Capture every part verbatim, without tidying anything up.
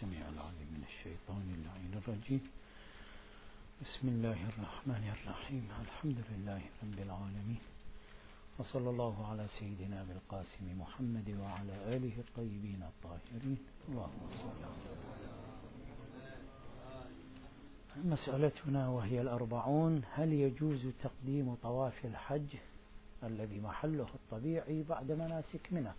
السميع العليم من الشيطان اللعين الرجيم. بسم الله الرحمن الرحيم. الحمد لله رب العالمين، وصلى الله على سيدنا بالقاسم محمد وعلى آله الطيبين الطاهرين. اللهم صل على مسألتنا وهي الأربعون: هل يجوز تقديم طواف الحج الذي محله الطبيعي بعد مناسك منى؟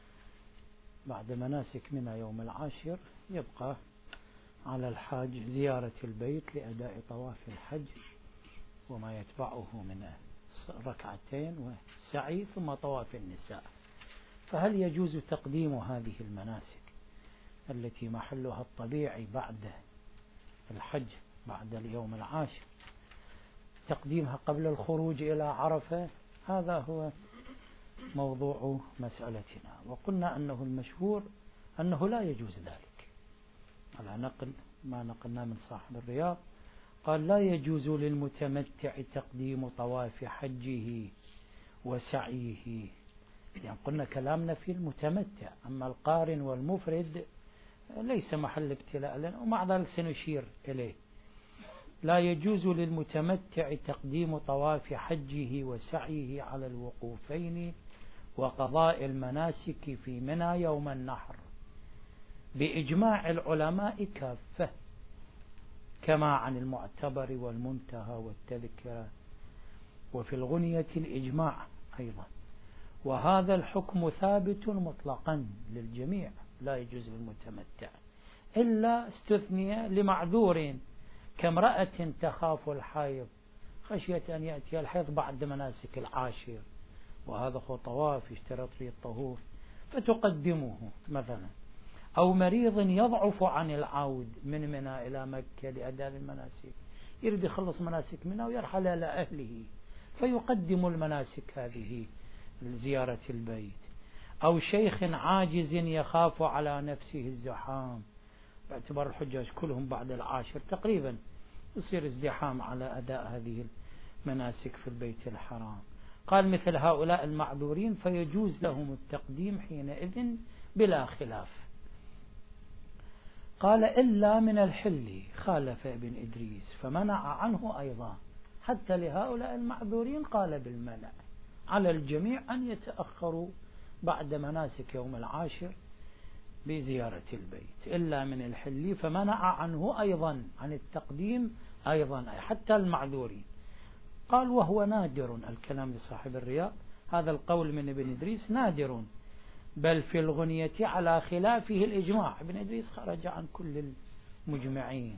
بعد مناسك منى يوم العاشر يبقى على الحاج زيارة البيت لأداء طواف الحج وما يتبعه من ركعتين والسعي ثم طواف النساء. فهل يجوز تقديم هذه المناسك التي محلها الطبيعي بعد الحج بعد اليوم العاشر تقديمها قبل الخروج إلى عرفة؟ هذا هو موضوع مسألتنا. وقلنا أنه المشهور أنه لا يجوز ذلك، على نقل ما نقلنا من صاحب الرياض، قال لا يجوز للمتمتع تقديم طواف حجه وسعيه. يعني قلنا كلامنا في المتمتع، أما القارن والمفرد ليس محل ابتلاء لنا، ومع ذلك سنشير إليه. لا يجوز للمتمتع تقديم طواف حجه وسعيه على الوقوفين وقضاء المناسك في منى يوم النحر بإجماع العلماء كافة، كما عن المعتبر والمنتهى والتذكرة، وفي الغنية الإجماع أيضا. وهذا الحكم ثابت مطلقا للجميع، لا يجوز للمتمتع إلا استثني لمعذور كامرأة تخاف الحيض خشية أن يأتي الحيض بعد مناسك العاشر، وهذا هو طواف يشترط فيه الطهور فتقدمه مثلا، أو مريض يضعف عن العود من منى إلى مكة لأداء المناسك، يريد يخلص مناسك منى ويرحل إلى أهله فيقدم المناسك هذه لزيارة البيت، أو شيخ عاجز يخاف على نفسه الزحام، باعتبار الحجاج كلهم بعد العاشر تقريبا يصير ازدحام على أداء هذه المناسك في البيت الحرام. قال مثل هؤلاء المعذورين فيجوز لهم التقديم حينئذ بلا خلاف. قال إلا من الحل، خالف ابن إدريس فمنع عنه أيضا، حتى لهؤلاء المعذورين قال بالمنع، على الجميع أن يتأخروا بعد مناسك يوم العاشر بزيارة البيت، إلا من الحل فمنع عنه أيضا عن التقديم أيضا حتى المعذورين. قال وهو نادر، الكلام لصاحب الرياض، هذا القول من ابن إدريس نادر، بل في الغنية على خلافه الإجماع. ابن إدريس خرج عن كل المجمعين.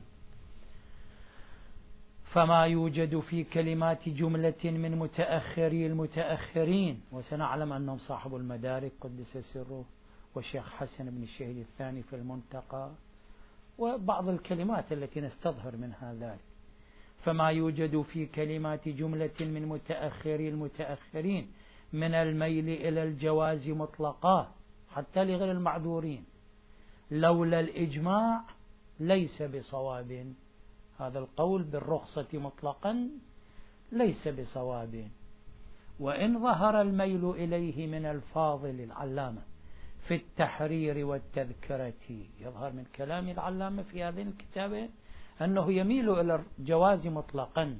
فما يوجد في كلمات جملة من متأخري المتأخرين، وسنعلم أنهم صاحب المدارك قدس سره، والشيخ حسن بن الشهيد الثاني في المنتقى، وبعض الكلمات التي نستظهر منها ذلك. فما يوجد في كلمات جملة من متأخري المتأخرين من الميل إلى الجواز مطلقا حتى لغير المعذورين لولا الإجماع ليس بصواب. هذا القول بالرخصة مطلقا ليس بصواب، وإن ظهر الميل إليه من الفاضل العلامة في التحرير والتذكرة، يظهر من كلام العلامة في هذه الكتابة أنه يميل إلى الجواز مطلقا،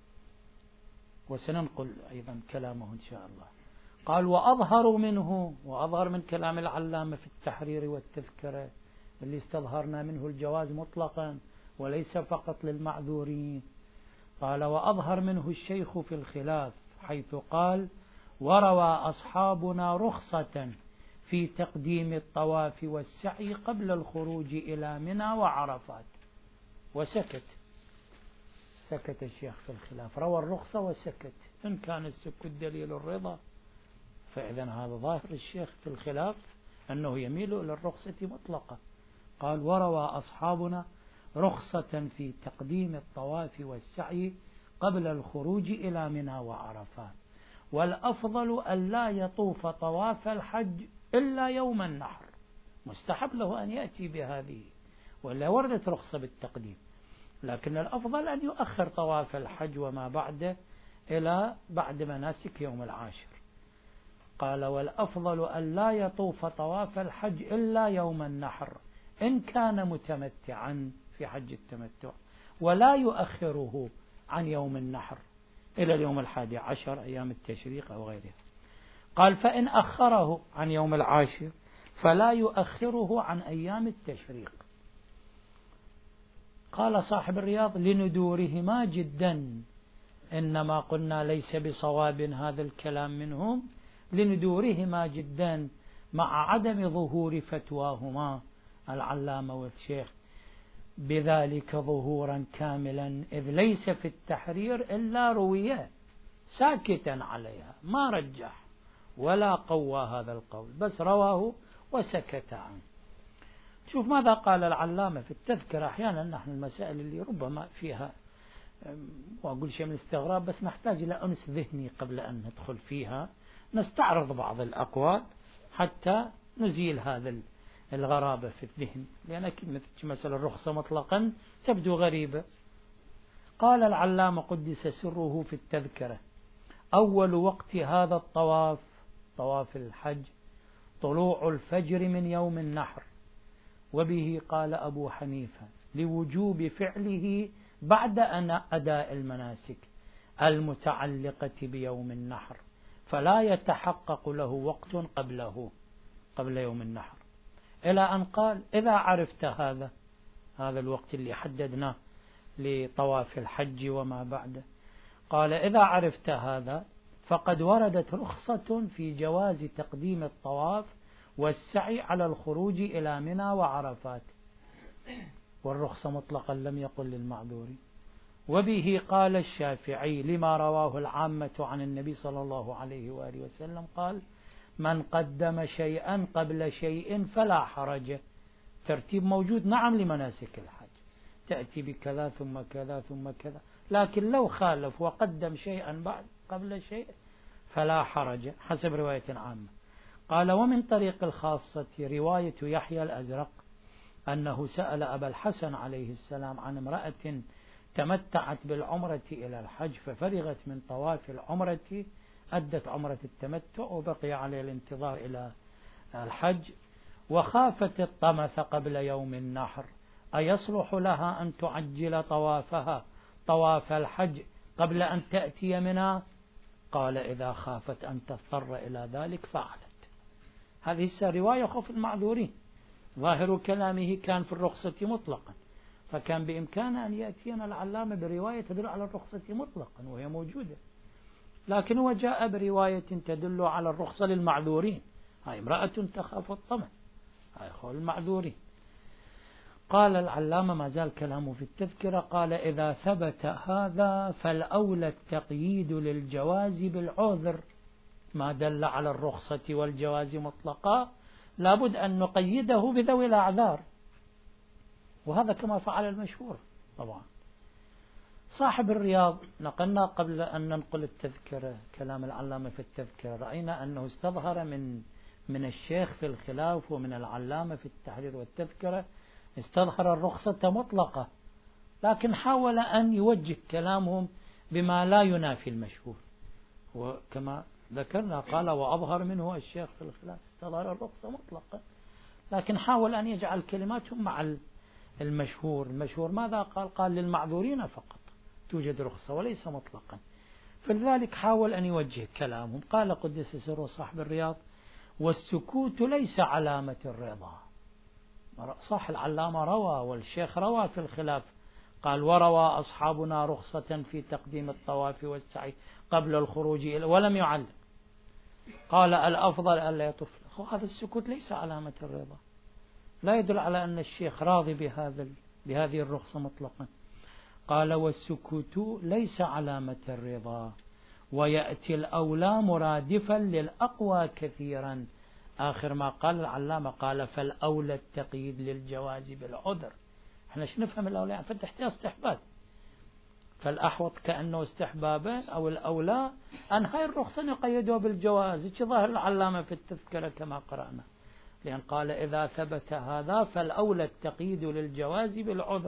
وسننقل أيضا كلامه إن شاء الله. قال وأظهر منه، وأظهر من كلام العلامة في التحرير والتذكرة اللي استظهرنا منه الجواز مطلقا وليس فقط للمعذورين. قال وأظهر منه الشيخ في الخلاف، حيث قال وروى أصحابنا رخصة في تقديم الطواف والسعي قبل الخروج إلى منى وعرفات، وسكت. سكت الشيخ في الخلاف، روى الرخصة وسكت. إن كان السكوت دليل الرضا فإذا هذا ظاهر الشيخ في الخلاف أنه يميل إلى الرخصة مطلقة. قال وروى أصحابنا رخصة في تقديم الطواف والسعي قبل الخروج إلى منى وعرفات، والأفضل أن لا يطوف طواف الحج إلا يوم النحر، مستحب له أن يأتي بهذه، ولا وردت رخصة بالتقديم، لكن الأفضل أن يؤخر طواف الحج وما بعده إلى بعد مناسك يوم العاشر. قال والأفضل أن لا يطوف طواف الحج إلا يوم النحر، إن كان متمتعا في حج التمتع ولا يؤخره عن يوم النحر إلى اليوم الحادي عشر أيام التشريق أو غيرها. قال فإن أخره عن يوم العاشر فلا يؤخره عن أيام التشريق. قال صاحب الرياض لندورهما جدا، إنما قلنا ليس بصواب هذا الكلام منهم، لندورهما جدا مع عدم ظهور فتواهما العلامة والشيخ بذلك ظهورا كاملا، إذ ليس في التحرير إلا روية ساكتا عليها ما رجح ولا قوى هذا القول، بس رواه وسكت عنه. شوف ماذا قال العلامة في التذكرة. أحيانا نحن المسائل اللي ربما فيها وأقول شيء من الاستغراب بس نحتاج إلى أنس ذهني قبل أن ندخل فيها، نستعرض بعض الأقوال حتى نزيل هذا الغرابة في الذهن، لأن كلمة مثل الرخصة مطلقا تبدو غريبة. قال العلامة قدس سره في التذكرة: أول وقت هذا الطواف، طواف الحج، طلوع الفجر من يوم النحر، وبه قال أبو حنيفة لوجوب فعله بعد أن أداء المناسك المتعلقة بيوم النحر، فلا يتحقق له وقت قبله قبل يوم النحر، إلى أن قال إذا عرفت هذا هذا الوقت اللي حددناه لطواف الحج وما بعده، قال إذا عرفت هذا فقد وردت رخصة في جواز تقديم الطواف والسعي على الخروج إلى منى وعرفات، والرخصة مطلقا لم يقل للمعذور. وبه قال الشافعي لما رواه العامة عن النبي صلى الله عليه وآله وسلم قال: من قدم شيئا قبل شيء فلا حرج. ترتيب موجود نعم لمناسك الحج، تأتي بكذا ثم كذا ثم كذا، لكن لو خالف وقدم شيئا بعد قبل شيء فلا حرج حسب رواية عامة. قال: ومن طريق الخاصة رواية يحيى الأزرق أنه سأل أبا الحسن عليه السلام عن امرأة تمتعت بالعمرة إلى الحج ففرغت من طواف العمرة، أدت عمرة التمتع وبقي عليه الانتظار إلى الحج، وخافت الطمث قبل يوم النحر، أيصلح لها أن تعجل طوافها طواف الحج قبل أن تأتي منها؟ قال: إذا خافت أن تضطر إلى ذلك فعلت. هذه رواية خوف المعذورين، ظاهر كلامه كان في الرخصة مطلقا، فكان بإمكانه أن يأتينا العلامة برواية تدل على الرخصة مطلقا وهي موجودة، لكن هو جاء برواية تدل على الرخصة للمعذورين. هاي امرأة تخاف الطمع، هاي خوف المعذورين. قال العلامة ما زال كلامه في التذكرة، قال: إذا ثبت هذا فالأولى التقييد للجواز بالعذر، ما دل على الرخصة والجواز مطلقا لابد أن نقيده بذوي الأعذار، وهذا كما فعل المشهور. طبعا صاحب الرياض نقلنا قبل أن ننقل التذكرة كلام العلامة في التذكرة، رأينا أنه استظهر من من الشيخ في الخلاف ومن العلامة في التحرير والتذكرة استظهر الرخصة مطلقة، لكن حاول أن يوجه كلامهم بما لا ينافي المشهور، وكما ذكرنا قال: وأظهر منه الشيخ في الخلاف استظهر الرخصة مطلقة، لكن حاول أن يجعل كلماتهم مع المشهور. المشهور ماذا قال؟ قال: للمعذورين فقط توجد رخصة وليس مطلقا، فلذلك حاول أن يوجه كلامهم. قال قدس سر صاحب الرياض: والسكوت ليس علامة الرضا. صح العلامة روى والشيخ روى في الخلاف، قال: وروى أصحابنا رخصة في تقديم الطواف والسعي قبل الخروج إلى، ولم يعلق. قال: الأفضل ألا يطف. هذا السكوت ليس علامة الرضا، لا يدل على أن الشيخ راضي بهذا بهذه الرخصة مطلقا. قال: والسكوت ليس علامة الرضا، ويأتي الأولى مرادفا للأقوى كثيرا. آخر ما قال العلامة قال: فالأولى التقييد للجواز بالعذر. احنا شو نفهم الأولى؟ يعني فتحتها استحباب، فالأحوط كأنه استحبابا، أو الأولى أن هاي الرخصة يقيدها بالجواز. ظاهر العلامة في التذكرة كما قرأنا، لأن قال: إذا ثبت هذا فالأولى التقييد للجواز بالعذر.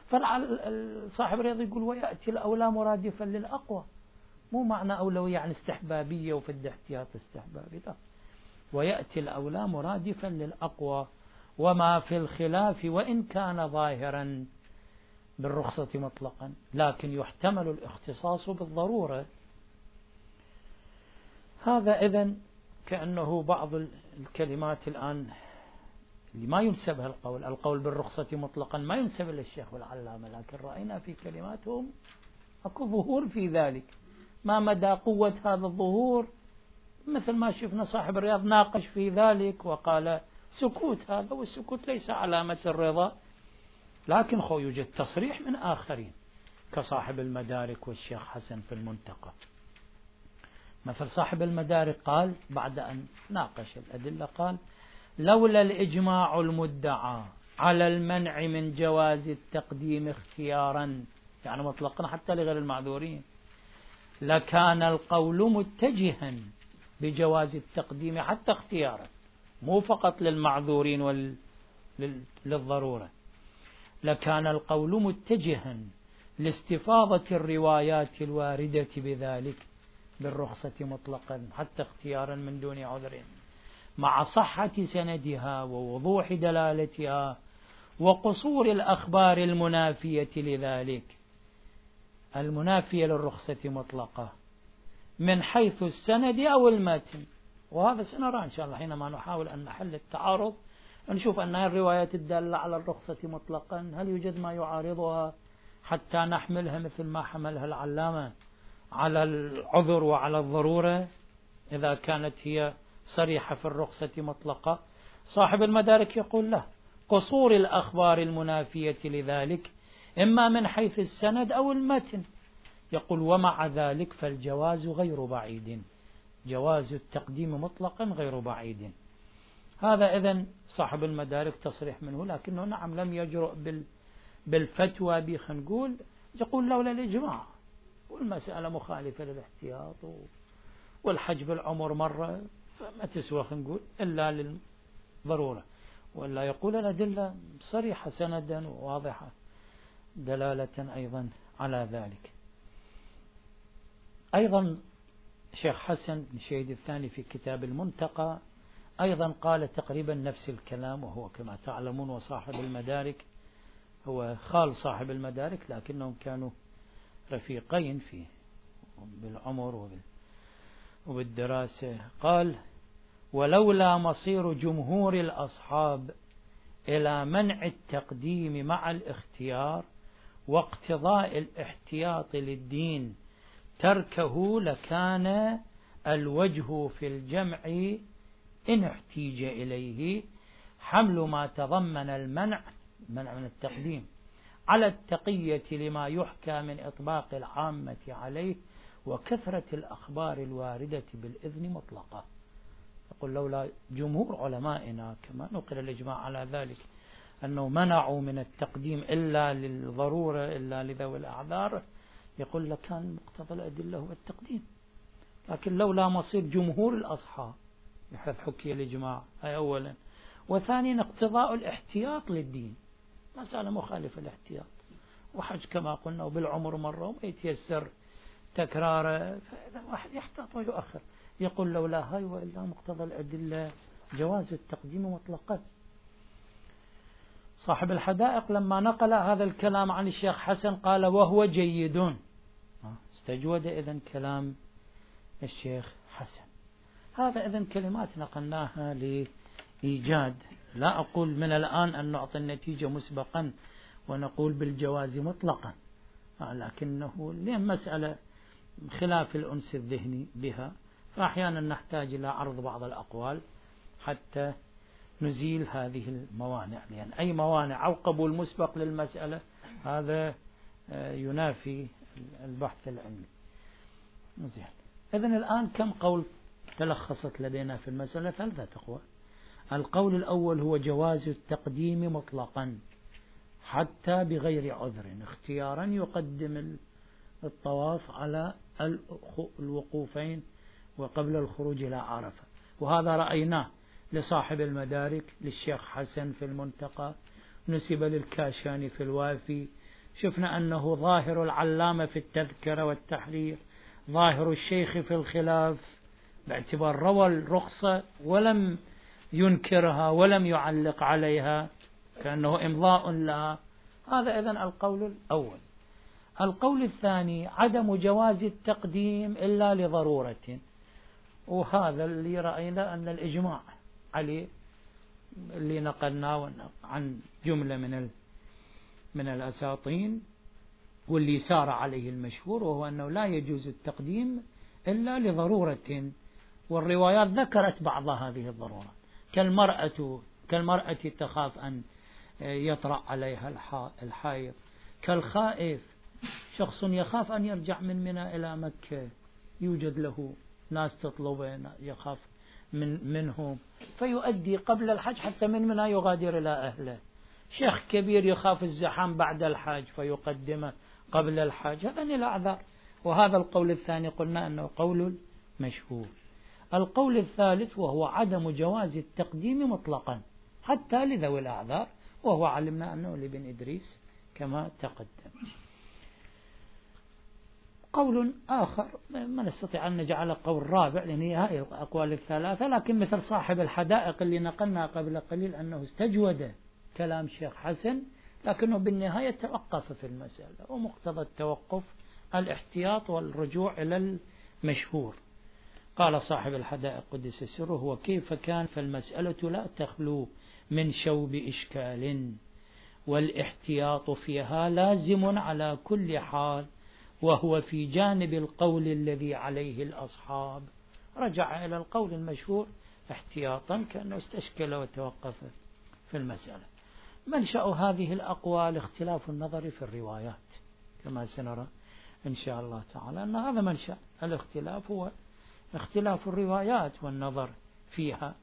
فصاحب الرياض يقول: ويأتي الأولى مرادفا للأقوى، مو معنى أولوية يعني استحبابية وفي الاحتياط استحبابي، لا، ويأتي الأولى مرادفا للأقوى. وما في الخلاف وإن كان ظاهرا بالرخصة مطلقا، لكن يحتمل الاختصاص بالضرورة. هذا إذن كأنه بعض الكلمات الآن اللي ما ينسبها القول القول بالرخصة مطلقا ما ينسب للشيخ والعلامة، لكن رأينا في كلماتهم أكو ظهور في ذلك. ما مدى قوة هذا الظهور؟ مثل ما شفنا صاحب الرياض ناقش في ذلك وقال سكوت هذا، والسكوت ليس علامة الرضا، لكن خو يوجد تصريح من آخرين كصاحب المدارك والشيخ حسن في المنتقى. مثل صاحب المدارك قال بعد أن ناقش الأدلة قال: لولا الإجماع المدعى على المنع من جواز التقديم اختيارا، يعني مطلقا حتى لغير المعذورين، لكان القول متجها بجواز التقديم حتى اختيارا، مو فقط للمعذورين وال... للضرورة. لكان القول متجها لاستفاضة الروايات الواردة بذلك بالرخصة مطلقا حتى اختيارا من دون عذر، مع صحة سندها ووضوح دلالتها وقصور الأخبار المنافية لذلك، المنافية للرخصة مطلقة من حيث السند أو المتن. وهذا سنرى إن شاء الله حينما نحاول أن نحل التعارض، نشوف أن الروايات الدالة على الرخصة مطلقا هل يوجد ما يعارضها حتى نحملها مثل ما حملها العلامة على العذر وعلى الضرورة إذا كانت هي صريحة في الرخصة مطلقة. صاحب المدارك يقول له قصور الأخبار المنافية لذلك إما من حيث السند أو المتن، يقول ومع ذلك فالجواز غير بعيد، جواز التقديم مطلقا غير بعيد. هذا إذن صاحب المدارك تصريح منه، لكنه نعم لم يجرؤ بالفتوى بخ نقول، يقول لولا الإجماع والمسألة مخالفة للاحتياط والحج بالعمر مرة فما تسوى نقول إلا للضرورة، ولا يقول الأدلة صريحة سندا وواضحة دلالة أيضا على ذلك. أيضا شيخ حسن بن شهيد الثاني في كتاب المنتقى أيضا قال تقريبا نفس الكلام، وهو كما تعلمون وصاحب المدارك هو خال صاحب المدارك لكنهم كانوا رفيقين في بالعمر وبالدراسة. قال: ولولا مصير جمهور الأصحاب إلى منع التقديم مع الاختيار واقتضاء الاحتياط للدين تركه لكان الوجه في الجمع إن احتيج إليه حمل ما تضمن المنع منع من التقديم على التقية لما يحكى من إطباق العامة عليه وكثرة الأخبار الواردة بالإذن مطلقة. يقول لولا جمهور علمائنا كما نقل الإجماع على ذلك أنه منعوا من التقديم إلا للضرورة إلا لذوي الأعذار، يقول لكان مقتضى الأدلة هو التقديم، لكن لولا مصير جمهور الأصحاب بحيث حكي الإجماع هاي أولا، وثانيا اقتضاء الاحتياط للدين، مسألة مخالفة الاحتياط وحج كما قلنا وبالعمر مرة وما يتيسر تكراره، فإذا واحد يحتاط ويؤخر. يقول لولا هاي وإلا مقتضى الأدلة جواز التقديم مطلقا. صاحب الحدائق لما نقل هذا الكلام عن الشيخ حسن قال وهو جيد، استجود إذن كلام الشيخ حسن. هذا إذن كلمات نقلناها لإيجاد، لا أقول من الآن أن نعطي النتيجة مسبقا ونقول بالجواز مطلقا، لكنه لأن مسألة خلاف الأنس الذهني بها، فأحيانا نحتاج إلى عرض بعض الأقوال حتى نزيل هذه الموانع، لأن أي موانع أو قبول مسبق للمسألة هذا ينافي البحث العلمي. زين، إذن الآن كم قول تلخصت لدينا في المسألة؟ ثلاثة أقوال. القول الأول هو جواز التقديم مطلقا حتى بغير عذر، اختيارا يقدم الطواف على الوقوفين وقبل الخروج إلى عرفة، وهذا رأيناه لصاحب المدارك للشيخ حسن في المنتقى، نسب للكاشاني في الوافي، شفنا أنه ظاهر العلامة في التذكرة والتحرير، ظاهر الشيخ في الخلاف باعتبار روى الرخصة ولم ينكرها ولم يعلق عليها كأنه إمضاء لها. هذا إذن القول الأول. القول الثاني عدم جواز التقديم إلا لضرورة، وهذا اللي رأينا أن الإجماع عليه اللي نقلناه عن جملة من من الأساطين، واللي سار عليه المشهور، وهو أنه لا يجوز التقديم إلا لضرورة، والروايات ذكرت بعض هذه الضرورات، كالمرأة كالمرأة تخاف أن يطرأ عليها الحائض، كالخائف، شخص يخاف أن يرجع من منى إلى مكة، يوجد له ناس تطلبه، يخاف من منهم فيؤدي قبل الحج حتى من منى يغادر إلى أهله، شيخ كبير يخاف الزحام بعد الحج فيقدمه قبل الحج، هذا الأعذار. وهذا القول الثاني قلنا أنه قول مشهور. القول الثالث وهو عدم جواز التقديم مطلقا حتى لذوي الأعذار، وهو علمنا أنه لابن إدريس كما تقدم. قول آخر ما نستطيع أن نجعله قول رابع لأن هذه الأقوال الثلاثة، لكن مثل صاحب الحدائق اللي نقلنا قبل قليل أنه استجود كلام شيخ حسن، لكنه بالنهاية توقف في المسألة، ومقتضى التوقف الاحتياط والرجوع إلى المشهور. قال صاحب الحدائق قدس سره: هو كيف كان فالمسألة لا تخلو من شوب إشكال، والاحتياط فيها لازم على كل حال، وهو في جانب القول الذي عليه الأصحاب. رجع إلى القول المشهور احتياطا كأنه استشكل وتوقف في المسألة. منشأ هذه الأقوال اختلاف النظر في الروايات، كما سنرى إن شاء الله تعالى أن هذا منشأ الاختلاف، هو اختلاف الروايات والنظر فيها.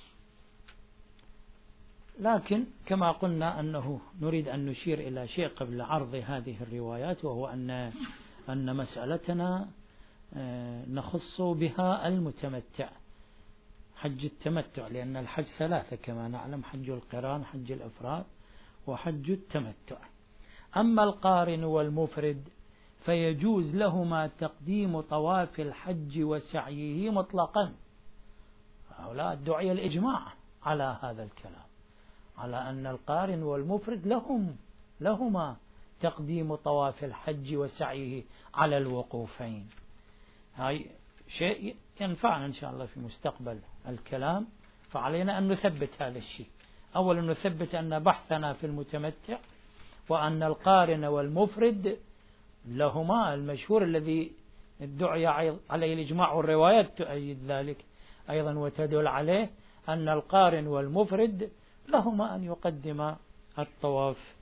لكن كما قلنا أنه نريد أن نشير إلى شيء قبل عرض هذه الروايات، وهو أن أن مسألتنا نخص بها المتمتع، حج التمتع، لأن الحج ثلاثة كما نعلم: حج القران، حج الإفراد، وحج التمتع. أما القارن والمفرد فيجوز لهما تقديم طواف الحج وسعيه مطلقا. هؤلاء ادعي الإجماع على هذا الكلام، على أن القارن والمفرد لهم لهما تقديم طواف الحج وسعيه على الوقوفين. هاي شيء ينفعنا إن شاء الله في مستقبل الكلام، فعلينا أن نثبت هذا الشيء. أولا نثبت أن بحثنا في المتمتع وأن القارن والمفرد لهما المشهور الذي ادعي عليه الإجماع، والروايات تؤيد ذلك أيضا وتدل عليه، أن القارن والمفرد لهما أن يقدم الطواف،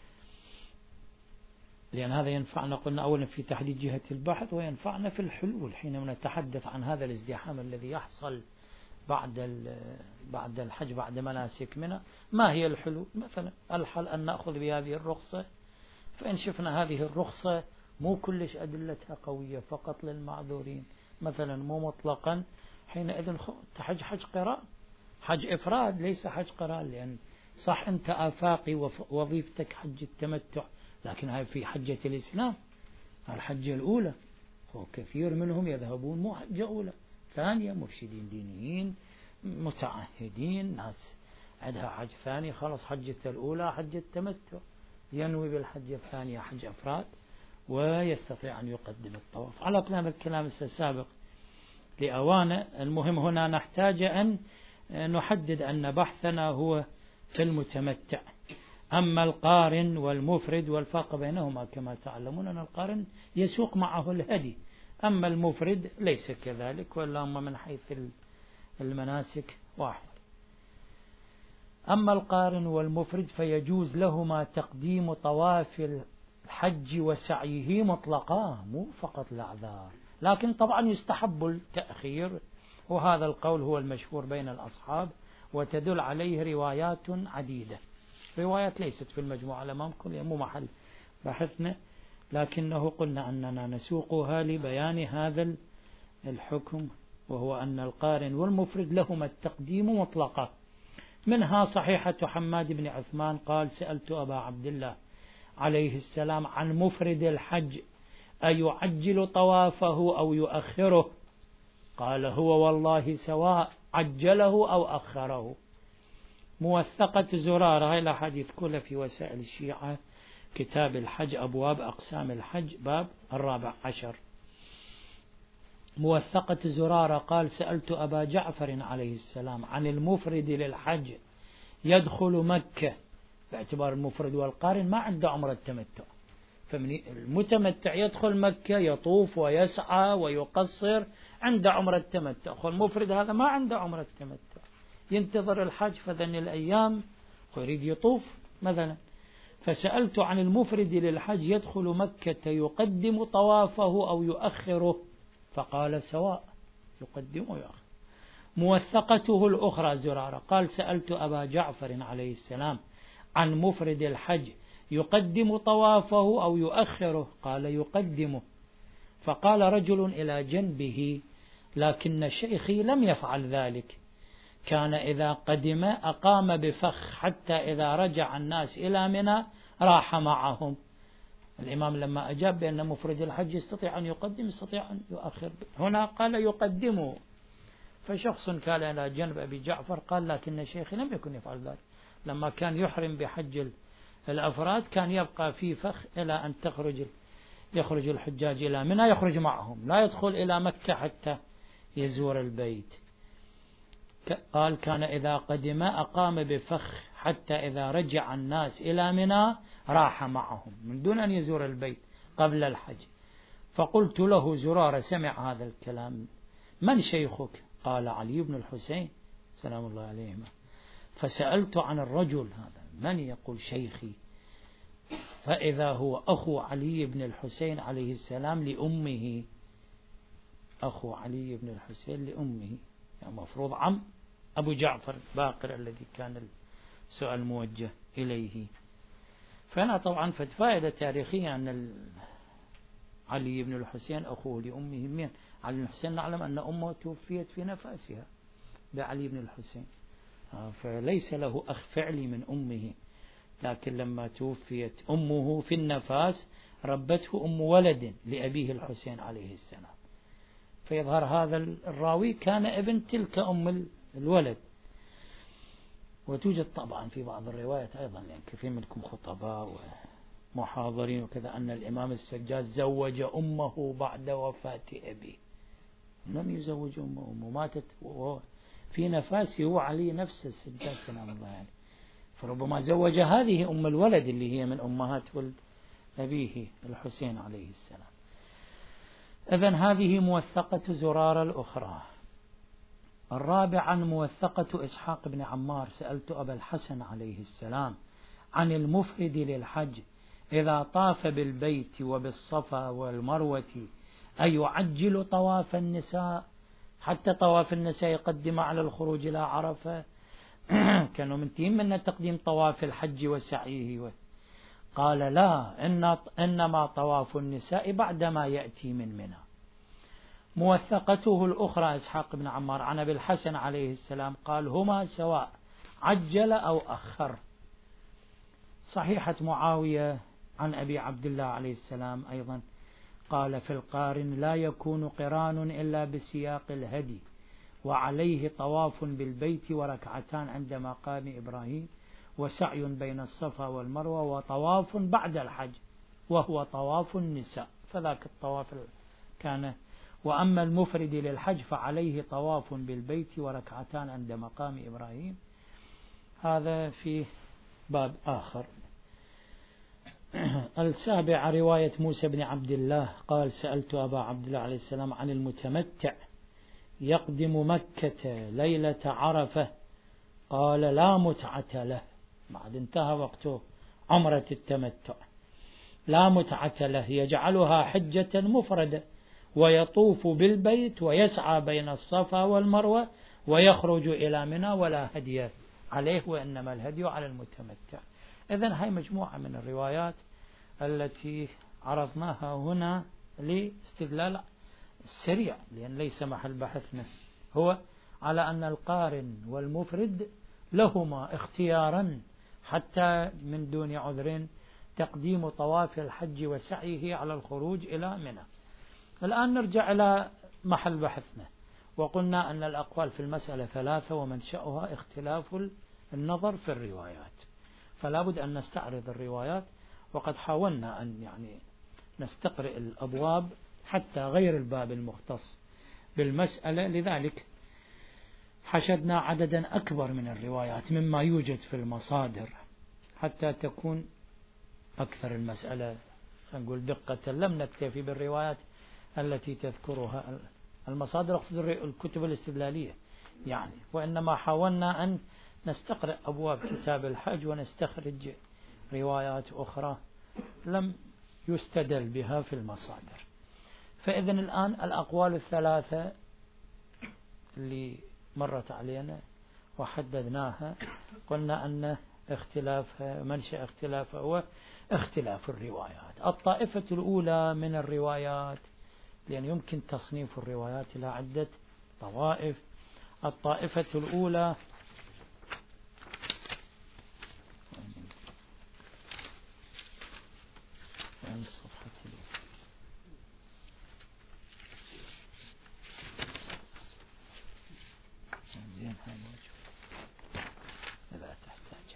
لأن هذا ينفعنا قلنا أولا في تحديد جهة البحث، وينفعنا في الحلول حينما نتحدث عن هذا الازدحام الذي يحصل بعد بعد الحج بعد مناسك منى. ما هي الحلول؟ مثلا الحل أن نأخذ بهذه الرخصة، فإن شفنا هذه الرخصة مو كلش أدلتها قوية، فقط للمعذورين مثلا مو مطلقا، حينئذ تحج حج قران، حج إفراد ليس حج قران، لأن صح أنت آفاقي ووظيفتك حج التمتع، لكن هاي في حجة الإسلام الحجة الأولى، وكثير منهم يذهبون مو حجة أولى، ثانية، مرشدين دينيين متعهدين، ناس عندها حج ثاني، خلص حجة الأولى حجة التمتع، ينوي بالحجة الثانية حج أفراد ويستطيع أن يقدم الطواف. على كلام الكلام السابق لأوانه، المهم هنا نحتاج أن نحدد أن بحثنا هو في المتمتع. أما القارن والمفرد والفرق بينهما كما تعلمون أن القارن يسوق معه الهدي، أما المفرد ليس كذلك، واللهم من حيث المناسك واحد. أما القارن والمفرد فيجوز لهما تقديم طواف الحج وسعيه مطلقا، مو فقط الأعذار، لكن طبعا يستحب التأخير، وهذا القول هو المشهور بين الأصحاب، وتدل عليه روايات عديدة، روايات ليست في المجموعة الأمامكم مو محل بحثنا، لكنه قلنا أننا نسوقها لبيان هذا الحكم، وهو أن القارن والمفرد لهما التقديم مطلقا. منها صحيحة حماد بن عثمان قال: سألت أبا عبد الله عليه السلام عن مفرد الحج أيعجل طوافه أو يؤخره؟ قال: هو والله سواء عجله أو أخره. موثقة زرارة، هاي الأحاديث كلها في وسائل الشيعة، كتاب الحج، أبواب أقسام الحج، باب الرابع عشر. موثقة زرارة قال سألت أبا جعفر عليه السلام عن المفرد للحج يدخل مكة، باعتبار المفرد والقارن ما عنده عمرة التمتع، فالمتمتع يدخل مكة يطوف ويسعى ويقصر عنده عمرة التمتع، والمفرد هذا ما عنده عمرة التمتع، ينتظر الحج فذن الأيام ويريد يطوف مثلا. فسألت عن المفرد للحج يدخل مكة يقدم طوافه أو يؤخره، فقال سواء يقدم ويؤخر. موثقته الأخرى زرارة قال سألت أبا جعفر عليه السلام عن مفرد الحج يقدم طوافه أو يؤخره، قال يقدمه. فقال رجل إلى جنبه لكن شيخي لم يفعل ذلك، كان إذا قدم أقام بفخ حتى إذا رجع الناس إلى منى راح معهم. الإمام لما أجاب بأن مفرد الحج يستطيع أن يقدم يستطيع أن يؤخر، هنا قال يقدمه. فشخص كان إلى جنب أبي جعفر قال لكن شيخي لم يكن يفعل ذلك، لما كان يحرم بحج الأفراد كان يبقى في فخ إلى أن تخرج يخرج الحجاج إلى منى يخرج معهم، لا يدخل إلى مكة حتى يزور البيت. قال كان إذا قدم أقام بفخ حتى إذا رجع الناس إلى منى راح معهم من دون أن يزور البيت قبل الحج. فقلت له زرارة سمع هذا الكلام من شيخك؟ قال علي بن الحسين سلام الله عليهما. فسألت عن الرجل هذا من يقول شيخي، فإذا هو أخو علي بن الحسين عليه السلام لأمه، أخو علي بن الحسين لأمه، يعني مفروض عم أبو جعفر باقر الذي كان السؤال موجه إليه. فأنا طبعا فائدة تاريخية أن علي بن الحسين أخوه لأمه من علي بن الحسين نعلم أن أمه توفيت في نفاسها بعلي بن الحسين، فليس له أخ فعلي من أمه، لكن لما توفيت أمه في النفاس ربته أم ولد لأبيه الحسين عليه السلام، فيظهر هذا الراوي كان ابن تلك أم الولد. وتوجد طبعا في بعض الروايات أيضا، يعني كثير منكم خطباء ومحاضرين وكذا أن الإمام السجاد زوج أمه بعد وفاة أبيه، لم يزوج أمه، أمه ماتت وهو في نفاسه هو علي نفس السجاد سلام الله عليه، فربما زوج هذه أم الولد اللي هي من أمهات ولد أبيه الحسين عليه السلام. إذن هذه موثقة زرارة الأخرى. الرابعا موثقة إسحاق بن عمار سألت أبا الحسن عليه السلام عن المفرد للحج إذا طاف بالبيت وبالصفا والمروة أيعجل طواف النساء حتى طواف النساء يقدم على الخروج إلى عرفة؟ كانوا منتهين من تقديم طواف الحج وسعيه. قال لا، إن إنما طواف النساء بعدما يأتي من منى. موثقته الأخرى إسحاق بن عمار عن أبي الحسن عليه السلام قال هما سواء عجل أو أخر. صحيحة معاوية عن أبي عبد الله عليه السلام أيضا قال في القارن لا يكون قران إلا بسياق الهدي، وعليه طواف بالبيت وركعتان عند مقام إبراهيم وسعي بين الصفا والمروة وطواف بعد الحج وهو طواف النساء، فذاك الطواف كان. وأما المفرد للحج فعليه طواف بالبيت وركعتان عند مقام إبراهيم، هذا في باب آخر. السابع رواية موسى بن عبد الله قال سألت أبا عبد الله عليه السلام عن المتمتع يقدم مكة ليلة عرفة، قال لا متعة له، بعد انتهى وقته عمرة التمتع، لا متعة له، يجعلها حجة مفردة ويطوف بالبيت ويسعى بين الصفا والمروة ويخرج إلى منى ولا هدي عليه وإنما الهدي على المتمتع. إذن هاي مجموعة من الروايات التي عرضناها هنا لاستدلال السريع، لأن ليس محل بحثنا هو على أن القارن والمفرد لهما اختيارا حتى من دون عذر تقديم طواف الحج وسعيه على الخروج إلى منى. الآن نرجع إلى محل بحثنا، وقلنا أن الأقوال في المسألة ثلاثة ومنشأها اختلاف النظر في الروايات، فلا بد أن نستعرض الروايات. وقد حاولنا أن يعني نستقرئ الأبواب حتى غير الباب المختص بالمسألة، لذلك حشدنا عددا أكبر من الروايات مما يوجد في المصادر حتى تكون أكثر المسألة نقول دقة. لم نكتفي بالروايات التي تذكرها المصادر، أقصد الكتب الاستدلالية يعني، وإنما حاولنا أن نستقرأ أبواب كتاب الحج ونستخرج روايات أخرى لم يستدل بها في المصادر. فإذن الآن الأقوال الثلاثة اللي مرت علينا وحددناها، قلنا أن اختلاف منشأ اختلاف هو اختلاف الروايات. الطائفة الأولى من الروايات، لأن يمكن تصنيف الروايات إلى عدة طوائف. الطائفة الأولى يعني الصفحة زين هاي موجود لا تحتاج.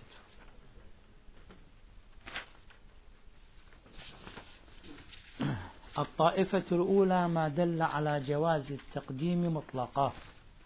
الطائفة الأولى ما دل على جواز التقديم مطلقا،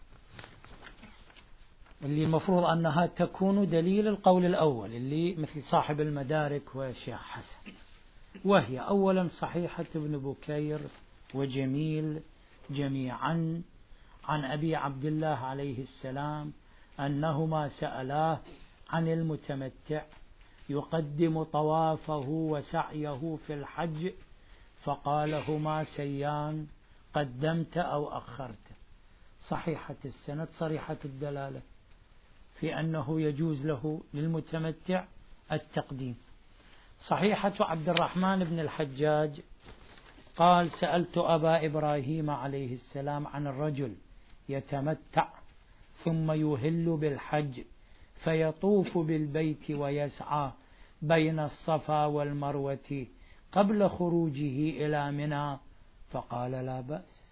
اللي المفروض أنها تكون دليل القول الأول اللي مثل صاحب المدارك وشيخ حسن، وهي أولا صحيحة ابن بكير وجميل جميعا عن أبي عبد الله عليه السلام أنهما سألاه عن المتمتع يقدم طوافه وسعيه في الحج فقال هما سيان قدمت أو أخرت. صحيحة السند صريحة الدلالة في أنه يجوز له للمتمتع التقديم. صحيحة عبد الرحمن بن الحجاج قال سألت أبا إبراهيم عليه السلام عن الرجل يتمتع ثم يهل بالحج فيطوف بالبيت ويسعى بين الصفا والمروة قبل خروجه إلى منى فقال لا بأس.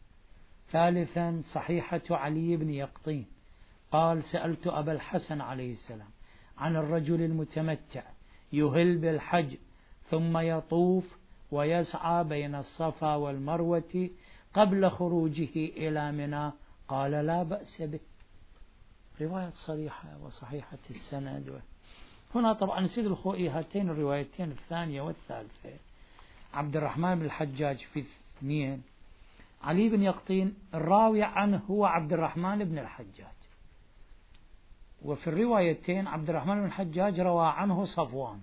ثالثا صحيحة علي بن يقطين قال سألت أبا الحسن عليه السلام عن الرجل المتمتع يهل بالحج ثم يطوف ويسعى بين الصفا والمروة قبل خروجه إلى منى قال لا بأس به. رواية صريحة وصحيحة السند. هنا طبعا سيد الخوئي هاتين الروايتين الثانية والثالثة، عبد الرحمن بن الحجاج في اثنين، علي بن يقطين الراوي عنه هو عبد الرحمن بن الحجاج، وفي الروايتين عبد الرحمن بن الحجاج روى عنه صفوان،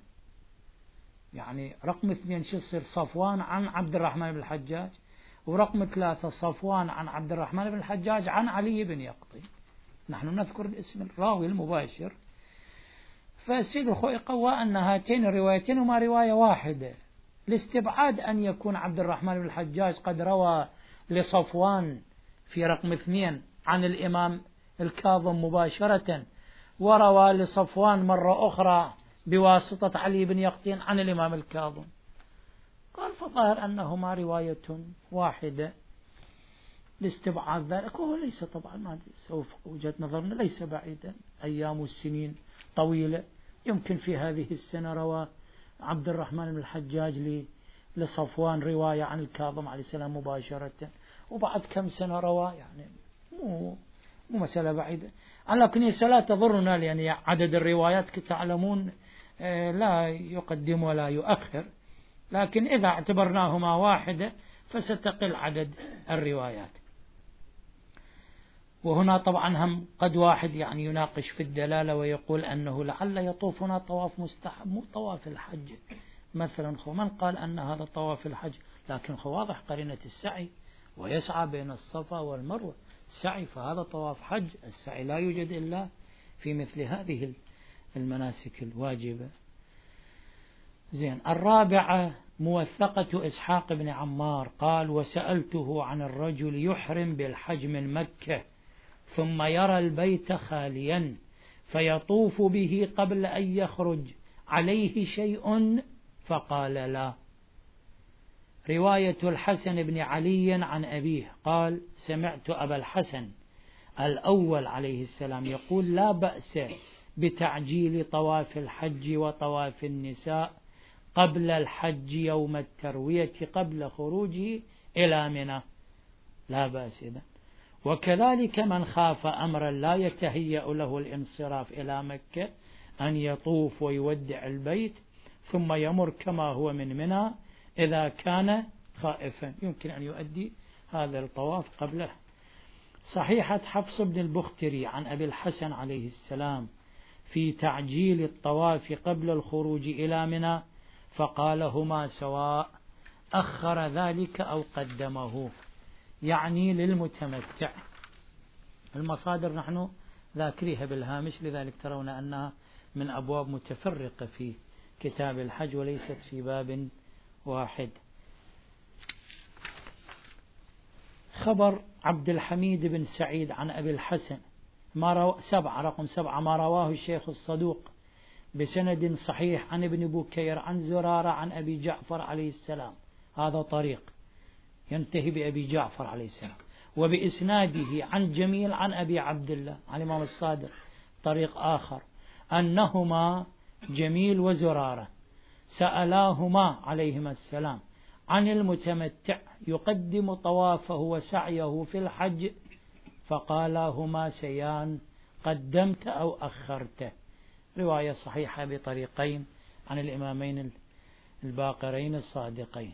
يعني رقم اثنين شو يصير صفوان عن عبد الرحمن بن الحجاج، ورقم ثلاثة صفوان عن عبد الرحمن بن الحجاج عن علي بن يقطين. نحن نذكر الاسم الراوي المباشر. فالسيد الخوئي قوى أن هاتين الروايتين هما رواية واحدة، لاستبعاد أن يكون عبد الرحمن بن الحجاج قد روى لصفوان في رقم اثنين عن الإمام الكاظم مباشرة، وروى لصفوان مرة أخرى بواسطة علي بن يقطين عن الإمام الكاظم. قال فظاهر أنهما رواية واحدة لاستبعاد ذلك، وهو ليس طبعا ما سوف وجهة نظرنا ليس بعيدا، أيام والسنين طويلة. يمكن في هذه السنة روى عبد الرحمن بن الحجاج لصفوان رواية عن الكاظم عليه السلام مباشرة، وبعد كم سنة روى، يعني مو مو مسألة بعيدة. على كنيسة لا تضرنا، لأن عدد الروايات كتعلمون لا يقدم ولا يؤخر، لكن إذا اعتبرناهما واحدة فستقل عدد الروايات. وهنا طبعا هم قد واحد يعني يناقش في الدلالة ويقول أنه لعل يطوف هنا طواف مستحب مو طواف الحج مثلا. خو من قال أن هذا طواف الحج؟ لكن خو واضح قرينة السعي ويسعى بين الصفا والمروة السعي، فهذا طواف حج. السعي لا يوجد إلا في مثل هذه المناسك الواجبة. زين. الرابعة موثقة إسحاق بن عمار قال وسألته عن الرجل يحرم بالحج من مكة ثم يرى البيت خاليا فيطوف به قبل أن يخرج عليه شيء فقال لا. رواية الحسن بن علي عن أبيه قال سمعت أبا الحسن الأول عليه السلام يقول لا بأس بتعجيل طواف الحج وطواف النساء قبل الحج يوم التروية قبل خروجه إلى منى، لا بأس إذن. وكذلك من خاف أمرا لا يتهيأ له الانصراف إلى مكة أن يطوف ويودع البيت ثم يمر كما هو من منى إذا كان خائفا، يمكن أن يؤدي هذا الطواف قبله. صحيحة حفص بن البختري عن أبي الحسن عليه السلام في تعجيل الطواف قبل الخروج إلى منى فقال هما سواء، أخر ذلك أو قدمه، يعني للمتمتع. المصادر نحن ذاكريها بالهامش، لذلك ترون أنها من أبواب متفرقة في كتاب الحج وليست في باب واحد. خبر عبد الحميد بن سعيد عن أبي الحسن ما رو... سبعة رقم سبعة ما رواه الشيخ الصدوق بسند صحيح عن ابن بكير عن زرارة عن أبي جعفر عليه السلام، هذا طريق ينتهي بأبي جعفر عليه السلام، وبإسناده عن جميل عن أبي عبد الله عن الإمام الصادق طريق آخر أنهما جميل وزرارة سألاهما عليهما السلام عن المتمتع يقدم طوافه وسعيه في الحج فقالا هما سيان قدمت أو أخرته، رواية صحيحة بطريقين عن الإمامين الباقرين الصادقين.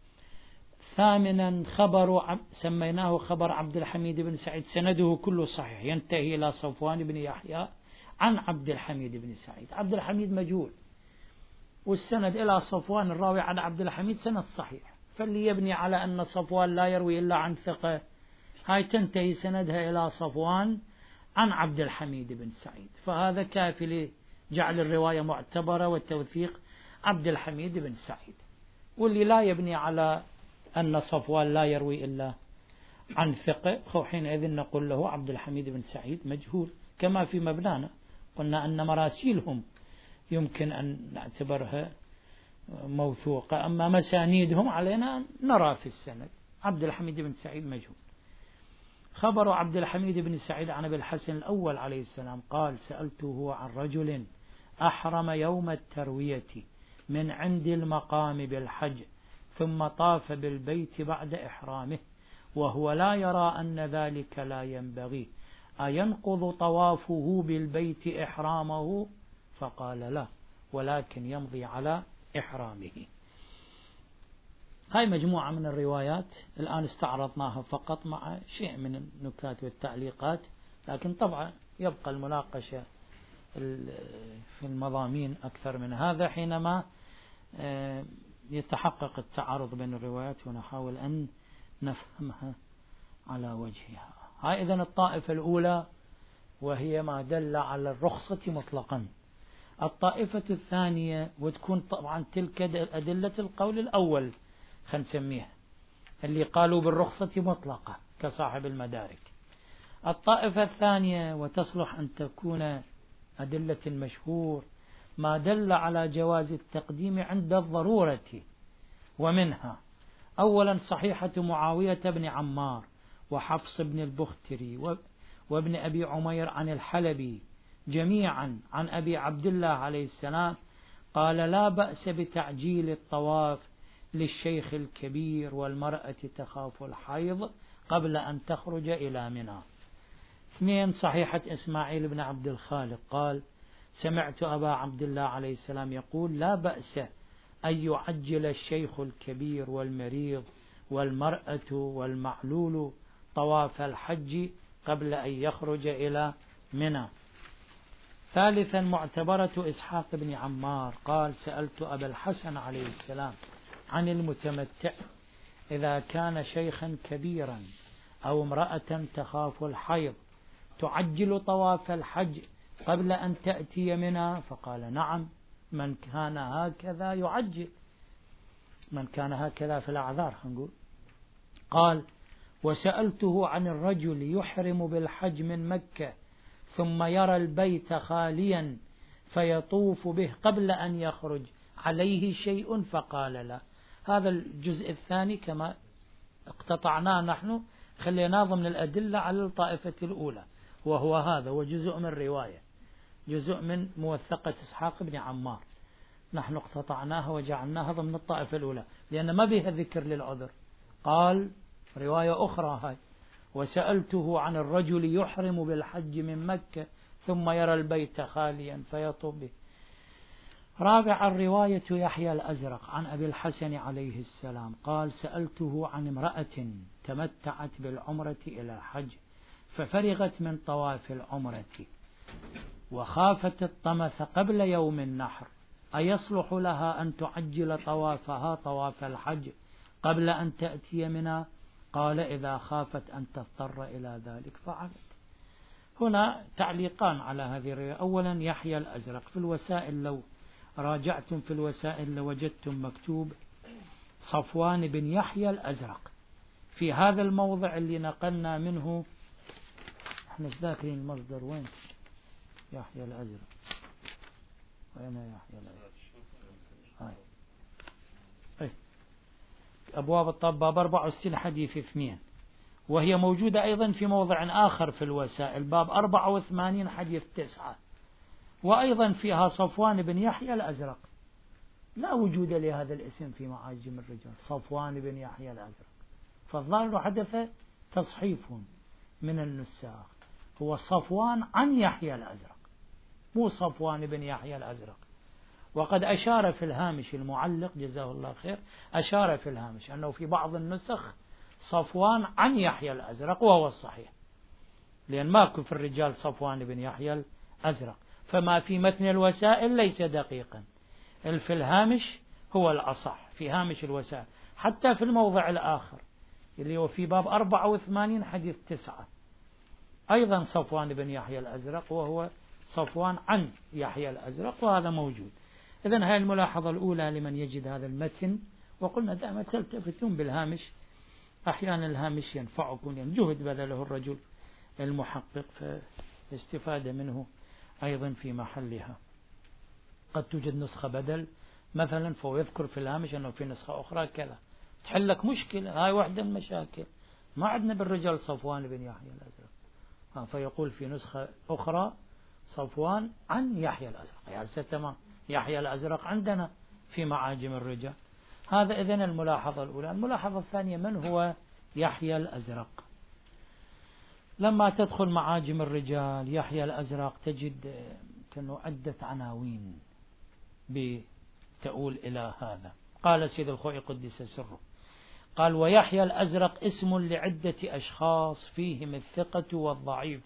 ثامنا خبر سميناه خبر عبد الحميد بن سعيد، سنده كله صحيح ينتهي إلى صفوان بن يحيى عن عبد الحميد بن سعيد. عبد الحميد مجهول، والسند إلى صفوان الراوي عن عبد الحميد سند صحيح، فاللي يبني على أن صفوان لا يروي إلا عن ثقة هاي تنتهي سندها إلى صفوان عن عبد الحميد بن سعيد، فهذا كافي لجعل الرواية معتبرة وتوثيق عبد الحميد بن سعيد. واللي لا يبني على أن صفوان لا يروي إلا عن ثقة حينئذ نقول له عبد الحميد بن سعيد مجهول، كما في مبنانا قلنا أن مراسيلهم يمكن أن نعتبرها موثوقة، أما مسانيدهم علينا نرى في السند. عبد الحميد بن سعيد مجهول. خبر عبد الحميد بن سعيد عن أبي الحسن الأول عليه السلام قال سألته عن رجل أحرم يوم التروية من عند المقام بالحج ثم طاف بالبيت بعد إحرامه وهو لا يرى أن ذلك لا ينبغي، أينقض طوافه بالبيت إحرامه؟ فقال لا، ولكن يمضي على إحرامه. هاي مجموعة من الروايات الآن استعرضناها فقط مع شيء من النكات والتعليقات، لكن طبعا يبقى المناقشة في المضامين أكثر من هذا حينما يتحقق التعارض بين الروايات ونحاول أن نفهمها على وجهها. هاي إذن الطائفة الأولى وهي ما دل على الرخصة مطلقا. الطائفة الثانية وتكون طبعا تلك أدلة القول الأول خلينا نسميها اللي قالوا بالرخصة مطلقة كصاحب المدارك. الطائفة الثانية وتصلح أن تكون أدلة المشهور ما دل على جواز التقديم عند الضرورة، ومنها أولا صحيحة معاوية بن عمار وحفص بن البختري وابن أبي عمير عن الحلبي جميعا عن أبي عبد الله عليه السلام قال لا بأس بتعجيل الطواف للشيخ الكبير والمرأة تخاف الحيض قبل أن تخرج إلى منى. اثنين صحيحة إسماعيل بن عبد الخالق قال سمعت أبا عبد الله عليه السلام يقول لا بأس أن يعجل الشيخ الكبير والمريض والمرأة والمعلول طواف الحج قبل أن يخرج إلى منى. ثالثا معتبرة إسحاق بن عمار قال سألت أبا الحسن عليه السلام عن المتمتع إذا كان شيخا كبيرا أو امرأة تخاف الحيض تعجل طواف الحج قبل أن تأتي منى؟ فقال نعم، من كان هكذا يعجل، من كان هكذا في الأعذار هنقول. قال وسألته عن الرجل يحرم بالحج من مكة ثم يرى البيت خاليا فيطوف به قبل أن يخرج عليه شيء؟ فقال لا. هذا الجزء الثاني كما اقتطعناه نحن خلينا ضمن الأدلة على الطائفة الأولى، وهو هذا وجزء من رواية جزء من موثقة إسحاق بن عمار، نحن اقتطعناها وجعلناها ضمن الطائفة الأولى لأن ما بها ذكر للعذر. قال رواية أخرى هاي: وسألته عن الرجل يحرم بالحج من مكة ثم يرى البيت خاليا فيطوف به. رابعا رواية يحيى الأزرق عن أبي الحسن عليه السلام قال: سألته عن امرأة تمتعت بالعمرة إلى الحج ففرغت من طواف العمرة وخافت الطمث قبل يوم النحر، أيصلح لها أن تعجل طوافها طواف الحج قبل أن تأتي منها؟ قال: إذا خافت أن تضطر إلى ذلك فعلت. هنا تعليقان على هذه الرواية. أولا يحيى الأزرق في الوسائل، لو راجعتم في الوسائل لوجدتم مكتوب صفوان بن يحيى الأزرق في هذا الموضع اللي نقلنا منه. احنا ذاكرين المصدر وين؟ يحيى الأزرق وين يحيى الأزرق؟ هاي ايه أبواب الطب باب أربعة وستين حديث اثنين، وهي موجودة أيضا في موضع آخر في الوسائل باب أربعة وثمانين حديث تسعة، وأيضا فيها صفوان بن يحيى الأزرق. لا وجود لهذا الاسم في معاجم الرجال، صفوان بن يحيى الأزرق، فالظاهر حدث تصحيف من النساخ، هو صفوان عن يحيى الأزرق مو صفوان بن يحيى الأزرق. وقد أشار في الهامش المعلق جزاه الله خير، أشار في الهامش أنه في بعض النسخ صفوان عن يحيى الأزرق، وهو الصحيح لأن ماكو في الرجال صفوان بن يحيى الأزرق، فما في متن الوسائل ليس دقيقا، في الهامش هو الأصح في هامش الوسائل. حتى في الموضع الآخر اللي هو في باب أربعة وثمانين حديث تسعة أيضا صفوان بن يحيى الأزرق، وهو صفوان عن يحيى الأزرق، وهذا موجود. إذن هذه الملاحظة الأولى لمن يجد هذا المتن. وقلنا دائما تلتفتون بالهامش، أحيانا الهامش ينفعكم، يعني جهد بذله الرجل المحقق فاستفاد منه أيضا في محلها. قد توجد نسخة بدل مثلا فهو يذكر في الهامش أنه في نسخة أخرى كذا، تحلك مشكلة. هاي واحدة من المشاكل، ما عندنا بالرجال صفوان بن يحيى الأزرق، فيقول في نسخة أخرى صفوان عن يحيى الأزرق، يعني تمام يحيى الأزرق عندنا في معاجم الرجال. هذا إذن الملاحظة الأولى. الملاحظة الثانية: من هو يحيى الأزرق؟ لما تدخل معاجم الرجال يحيى الأزرق تجد كأنه عدة عناوين بتؤول إلى هذا. قال سيد الخوئي قدس سره، قال: ويحيى الأزرق اسم لعدة أشخاص فيهم الثقة والضعيف،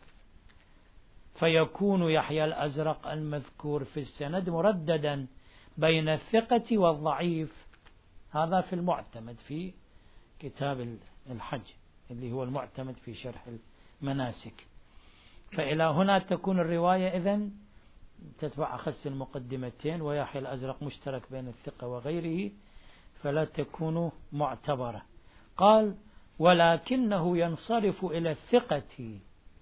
فيكون يحيى الأزرق المذكور في السند مرددا بين الثقة والضعيف. هذا في المعتمد في كتاب الحج اللي هو المعتمد في شرح المناسك. فإلى هنا تكون الرواية إذن تتبع أخس المقدمتين، ويحيى الأزرق مشترك بين الثقة وغيره، فلا تكون معتبرة. قال: ولكنه ينصرف إلى الثقة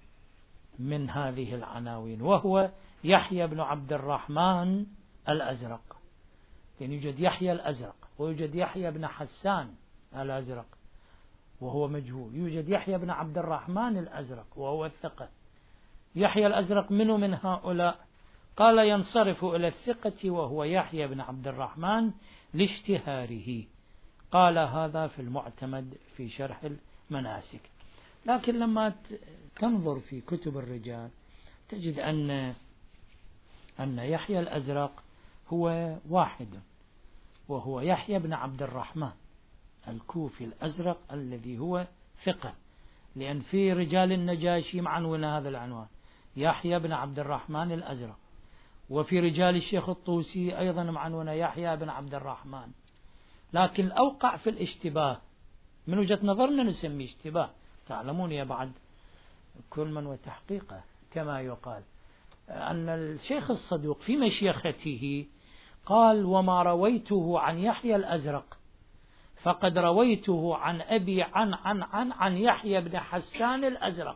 من هذه العناوين، وهو يحيى بن عبد الرحمن الأزرق. يعني يوجد يحيى الأزرق، ويوجد يحيى بن حسان الأزرق وهو مجهول، يوجد يحيى بن عبد الرحمن الأزرق وهو الثقة. يحيى الأزرق منه من هؤلاء؟ قال: ينصرف إلى الثقة وهو يحيى بن عبد الرحمن لاشتهاره. قال هذا في المعتمد في شرح المناسك. لكن لما تنظر في كتب الرجال تجد أن أن يحيى الأزرق هو واحد، وهو يحيى بن عبد الرحمن الكوفي الأزرق الذي هو ثقة، لأن في رجال النجاشي معنون هذا العنوان يحيى بن عبد الرحمن الأزرق، وفي رجال الشيخ الطوسي أيضا معنون يحيى بن عبد الرحمن. لكن الأوقع في الاشتباه من وجهة نظرنا نسميه اشتباه، تعلمون يا بعد كل من وتحقيقه كما يقال، أن الشيخ الصدوق في مشيخته قال: وما رويته عن يحيى الأزرق فقد رويته عن أبي عن عن عن عن يحيى بن حسان الأزرق.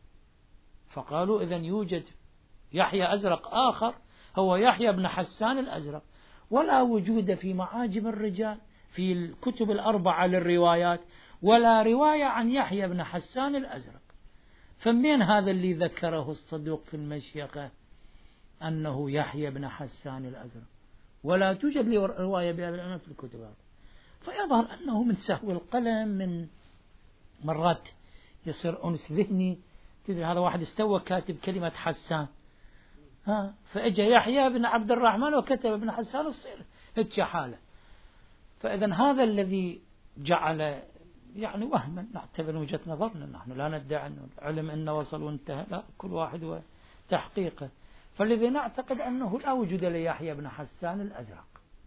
فقالوا إذن يوجد يحيى أزرق آخر هو يحيى بن حسان الأزرق، ولا وجود في معاجم الرجال في الكتب الأربعة للروايات ولا رواية عن يحيى بن حسان الأزرق. فمن هذا اللي ذكره الصدوق في المشيخة؟ أنه يحيى بن حسان الأزرق، ولا توجد لي رواية بهذا العنوان في الكتب، فيظهر أنه من سهو القلم، من مرات يصير أنس ذهني. تدري هذا واحد استوى كاتب كلمة حسان، ها فأجى يحيى بن عبد الرحمن وكتب ابن حسان الصير هيك حاله. فإذا هذا الذي جعل يعني وهما، نعتبر وجهة نظرنا، نحن لا ندعي أنه العلم أنه وصل وانتهى، لا، كل واحد وتحقيقه. فالذي نعتقد أنه لا وجود ليحيى بن حسان الأزرق،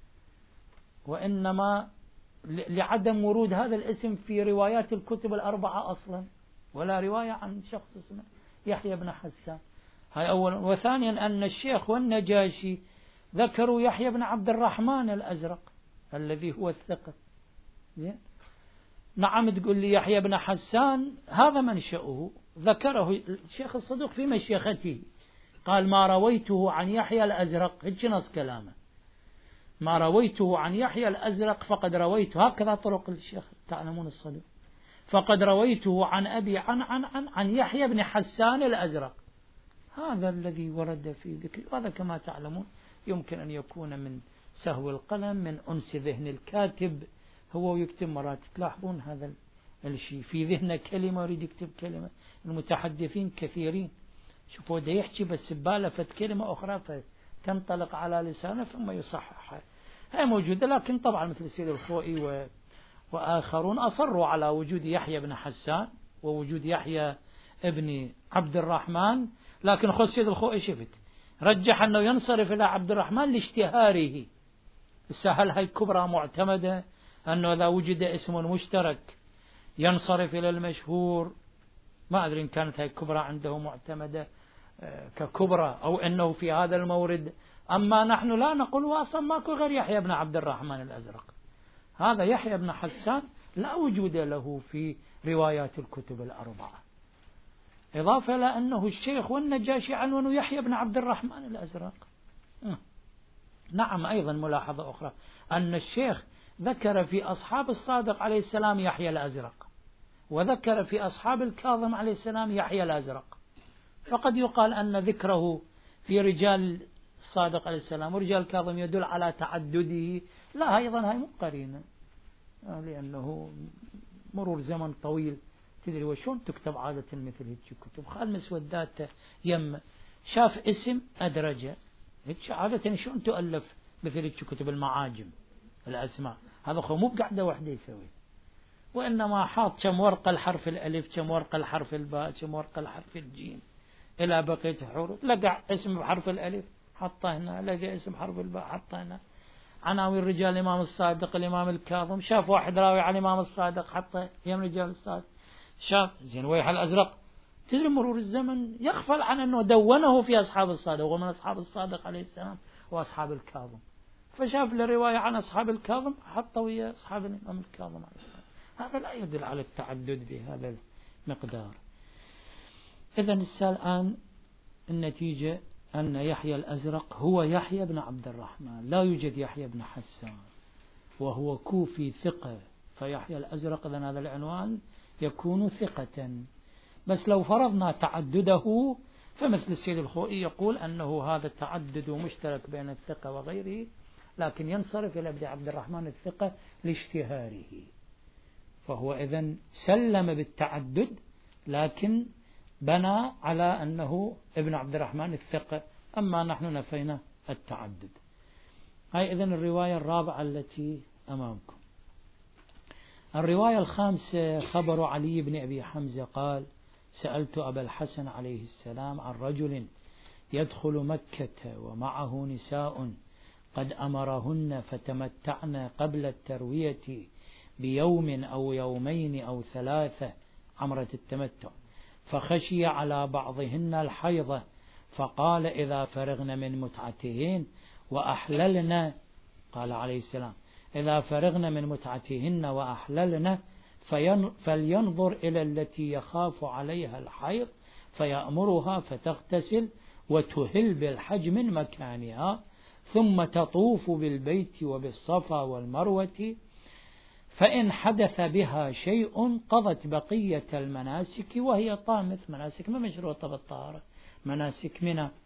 وإنما لعدم ورود هذا الاسم في روايات الكتب الأربعة أصلا، ولا رواية عن شخص اسمه يحيى بن حسان. هاي أولا. وثانيا أن الشيخ والنجاشي ذكروا يحيى بن عبد الرحمن الأزرق الذي هو الثقة. زين، نعم تقول لي يحيى بن حسان هذا منشأه، ذكره الشيخ الصدوق في مشيخته، قال ما رويته عن يحيى الأزرق، هيك نص كلامه، ما رويته عن يحيى الأزرق فقد رويته، هكذا طرق الشيخ تعلمون الصدوق، فقد رويته عن أبي عن عن عن, عن يحيى بن حسان الأزرق. هذا الذي ورد في ذكر، وهذا كما تعلمون يمكن أن يكون من سهو القلم، من أنس ذهن الكاتب، هو يكتب مرات تلاحظون هذا الشيء في ذهنه كلمة يريد يكتب كلمة. المتحدثين كثيرين شوفوا ده يحكي بس بالفت كلمة أخرى فتنطلق على لسانه ثم يصححها، هي موجودة. لكن طبعا مثل السيد الخوئي و... وآخرون أصروا على وجود يحيى بن حسان ووجود يحيى ابن عبد الرحمن، لكن خو السيد الخوئي شفت رجح أنه ينصرف إلى عبد الرحمن لاشتهاره. السهل هاي كبرى معتمدة أنه إذا وجد اسم مشترك ينصرف إلى المشهور. ما أدري إن كانت هاي كبرى عنده معتمدة ككبرى أو أنه في هذا المورد. أما نحن لا نقول واصلا ماكو غير يحيى بن عبد الرحمن الأزرق، هذا يحيى بن حسان لا وجود له في روايات الكتب الأربعة، إضافة إلى أنه الشيخ والنجاشي عنونه يحيى بن عبد الرحمن الأزرق. نعم، أيضا ملاحظة أخرى أن الشيخ ذكر في أصحاب الصادق عليه السلام يحيى الأزرق، وذكر في أصحاب الكاظم عليه السلام يحيى الأزرق، فقد يقال أن ذكره في رجال الصادق عليه السلام ورجال الكاظم يدل على تعدده. لا، أيضا هاي مو قرينة، لأنه مرور زمن طويل. تدري وشون تكتب عادة مثل هيك كتب؟ خال مسودات يم شاف اسم أدرجه، هيك عادة شون تؤلف مثل هيك كتب المعاجم الأسماء؟ هذا خو مو بقعدة واحدة يسوي، وإنما حاط كم ورقة الحرف الألف، كم ورقة الحرف الباء، كم ورقة الحرف الجيم، إلى بقية الحروف. لقى اسم بحرف الألف حطه هنا، لقى اسم حرف الباء حطه هنا. عناوين رجال الإمام الصادق، الإمام الكاظم، شاف واحد راوي عن الإمام الصادق حطه يم رجال الصادق. شاف زين ويح الأزرق، تدري مرور الزمن يغفل عن أنه دونه في أصحاب الصادق، ومن أصحاب الصادق عليه السلام وأصحاب الكاظم، فشاف الرواية عن أصحاب الكاظم حطه ويا أصحاب الإمام الكاظم عليه السلام. هذا لا يدل على التعدد بهذا المقدار. إذن الآن النتيجة أن يحيى الأزرق هو يحيى بن عبد الرحمن، لا يوجد يحيى بن حسان، وهو كوفي ثقة، فيحيى الأزرق إذن هذا العنوان يكون ثقة. بس لو فرضنا تعدده فمثل السيد الخوئي يقول أنه هذا التعدد مشترك بين الثقة وغيره، لكن ينصرف إلى ابن عبد الرحمن الثقة لاشتهاره، فهو إذن سلم بالتعدد لكن بنى على أنه ابن عبد الرحمن الثقة، أما نحن نفينا التعدد. هاي إذن الرواية الرابعة التي أمامكم. الرواية الخامسة خبر علي بن أبي حمزة قال: سألت أبا الحسن عليه السلام عن رجل يدخل مكة ومعه نساء قد أمرهن فتمتعن قبل التروية بيوم أو يومين أو ثلاثة، عمرة التمتع، فخشي على بعضهن الحيضة فقال: إذا فرغن من متعتهن وأحللن، قال عليه السلام: إذا فرغن من متعتهن وأحللن فلينظر إلى التي يخاف عليها الحيض فيأمرها فتغتسل وتهل بالحج من مكانها، ثم تطوف بالبيت وبالصفا والمروة، فإن حدث بها شيء قضت بقية المناسك وهي طامث، مناسك ما مشروطة بالطهارة، مناسك منى،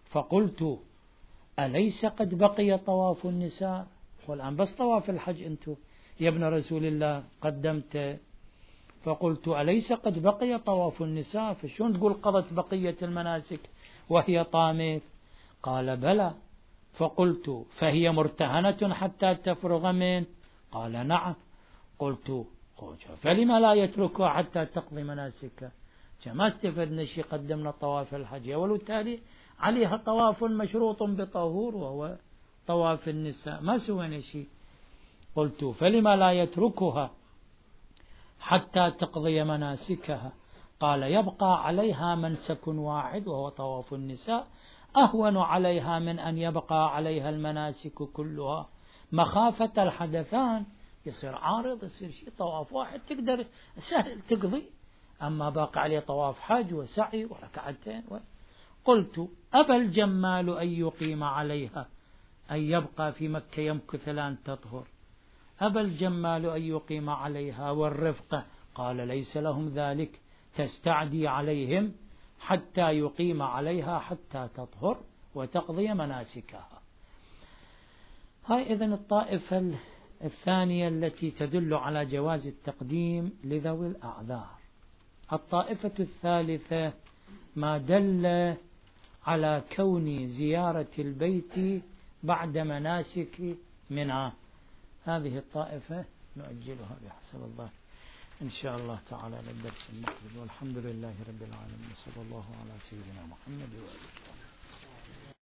فقلت أليس قد بقي طواف النساء؟ والآن بس طواف الحج أنتم يا ابن رسول الله قدمت. فقلت أليس قد بقي طواف النساء؟ فشون تقول قضت بقية المناسك وهي طامث؟ قال بلى. فقلت فهي مرتهنة حتى تفرغ منه؟ قال نعم. قلت فلما لا يتركها حتى تقضي مناسكها؟ ما استفدنا شيء، قدمنا طواف الحج، وبالتالي عليها طواف مشروط بطهور وهو طواف النساء، ما سوينا شيء. قلت فلما لا يتركها حتى تقضي مناسكها؟ قال يبقى عليها منسك واحد وهو طواف النساء أهون عليها من أن يبقى عليها المناسك كلها، مخافة الحدثان، يصير عارض، يصير شيء طواف واحد تقدر سهل تقضي، أما باقي عليه طواف حج وسعي وركعتين و... قلت أبى الجمال أن يقيم عليها، أن يبقى في مكة يمكث لأن تطهر، أبى الجمال أن يقيم عليها والرفقة؟ قال ليس لهم ذلك، تستعدي عليهم حتى يقيم عليها حتى تطهر وتقضي مناسكها. هاي إذن الطائفة الثانية التي تدل على جواز التقديم لذوي الأعذار. الطائفة الثالثة ما دل على كون زيارة البيت بعد مناسك منى. هذه الطائفة نؤجلها بحسب الله إن شاء الله تعالى للدرس المقبل، والحمد لله رب العالمين، صلى الله على سيدنا محمد وآله.